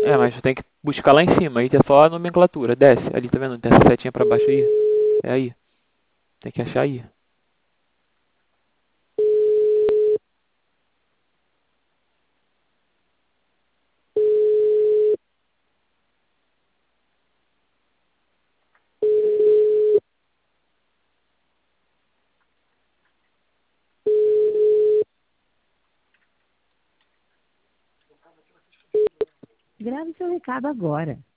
É, mas tu tem que buscar lá em cima. Aí é só a nomenclatura. Desce. Ali, tá vendo? Tem essa setinha pra baixo aí. É aí. Tem que achar aí. Grave seu recado agora.